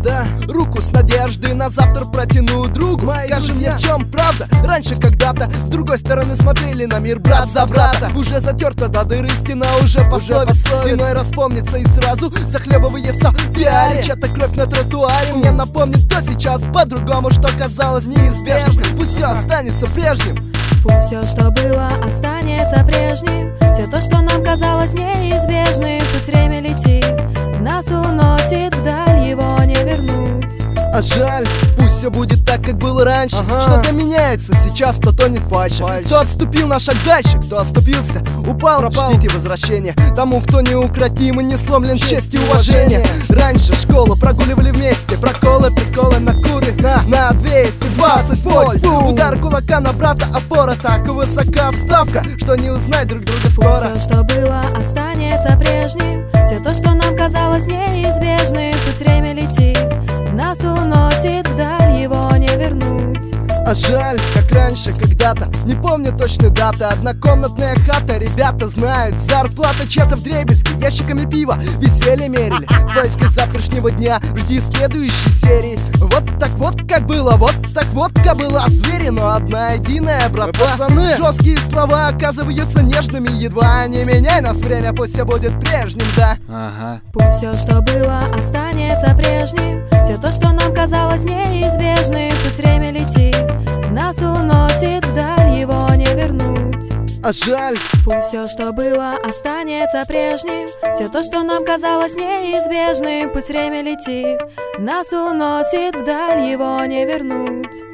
Да, руку с надеждой на завтра протяну другу. Скажи мне, в чем правда? Раньше когда-то с другой стороны смотрели на мир брат за брата. Уже затерта до дыры стена, уже пословиц. Иной раз помнится и сразу захлебывается в пиаре. Чья-то кровь на тротуаре мне напомнит, кто сейчас по-другому, что казалось неизбежным. Пусть все останется прежним. Пусть все, что было, останется прежним. Все то, что нам казалось неизбежным. Пусть время летит, нас уносит вдаль, его не вернуть. А жаль, пусть все будет так, как было раньше. Что-то меняется, сейчас то тонет фальши. Кто отступил на шаг дальше, кто оступился, упал, пропал. Ждите возвращения тому, кто неукротим и не сломлен честь и уважение. Раньше школу прогуливали вместе, проколы, приколы на куры на 220 вольт. Удар кулака на брата, опора так высока ставка, что не узнать друг друга скоро. Все, что было, останется прежним. Все то, что нам казалось неизбежным. Пусть время летит, нас уносит вдаль, его не вернуть. А жаль, как раньше когда-то, не помню точной даты. Однокомнатная хата, ребята знают. Зарплата чья-то вдребезги, ящиками пива веселье мерили. В поиске завтрашнего дня жди следующей серии. Вот так вот как было, вот так вот как была звери, но одна единая, брат. Пацаны, жесткие слова оказываются нежными. Едва не меняй нас время, пусть все будет прежним, да. Пусть все, что было, останется прежним. Все то, что нам казалось неизбежным. Пусть время летит, нас уносит вдаль, его не вернуть. А жаль, пусть все, что было, останется прежним. Все то, что нам казалось неизбежным. Пусть время летит, нас уносит вдаль, его не вернуть.